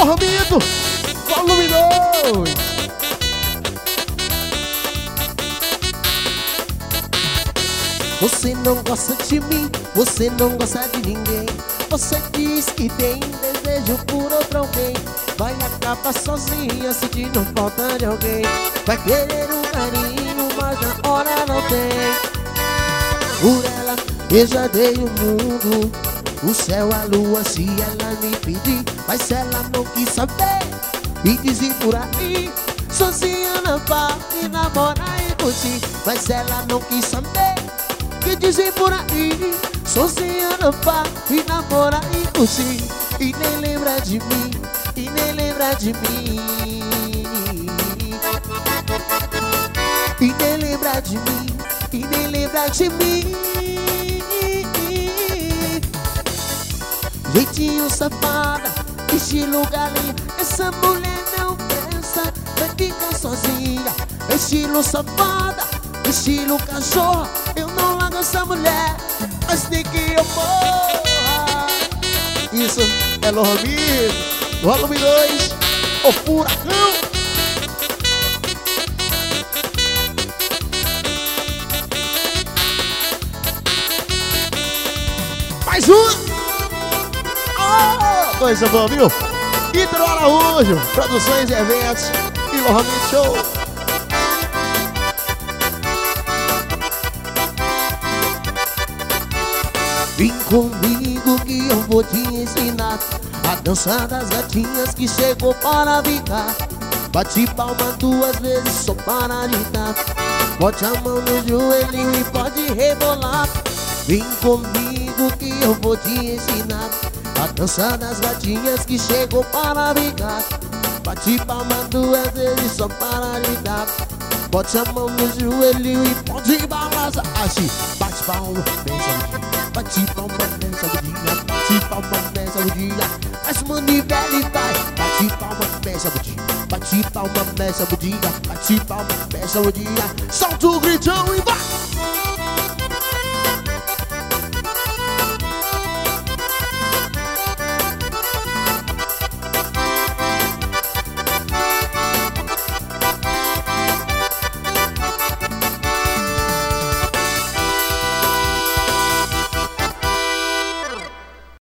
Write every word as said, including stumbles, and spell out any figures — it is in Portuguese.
Romito, volume dois. Você não gosta de mim, você não gosta de ninguém. Você diz que tem desejo por outro alguém. Vai acabar sozinha sentindo falta de alguém. Vai querer um carinho, mas na hora não tem. Por ela eu já dei o mundo, o céu, a lua, se ela me pedir. Mas se ela não quis saber e dizer por aí, sozinha não pode namorar e curtir. Mas se ela não quis saber que dizem por aí, sozinha não pode namorar e curtir. E nem lembra de mim, e nem lembra de mim, e nem lembra de mim, e nem lembra de mim. Jeitinho safada, estilo galinha, essa mulher não pensa, vai ficar sozinha. Estilo safada, estilo cachorro, eu não largo essa mulher, mas tem que eu morra. Isso é Lormir, volume dois, o furacão. Mais um. Oh, coisa boa, viu? Ícaro Araújo, produções e eventos e Lormir Show. Vem comigo que eu vou te ensinar a dança das gatinhas que chegou para ficar. Bate palma duas vezes só para agitar. Bote a mão no joelhinho e pode rebolar. Vem comigo que eu vou te ensinar a dança das gatinhas que chegou para ficar. Bate palma duas vezes só para agitar. Bote a mão no joelhinho e pode balançar. Assim, bate palma, bem sabidinha. Bate palma, bem sabidinha. Bate palma, bem sabidinha. Faz manivela e vai. Bate palma, bem sabidinha. Bate palma, bem sabidinha. Bate palma, bem sabidinha. Solta o gritão e vai.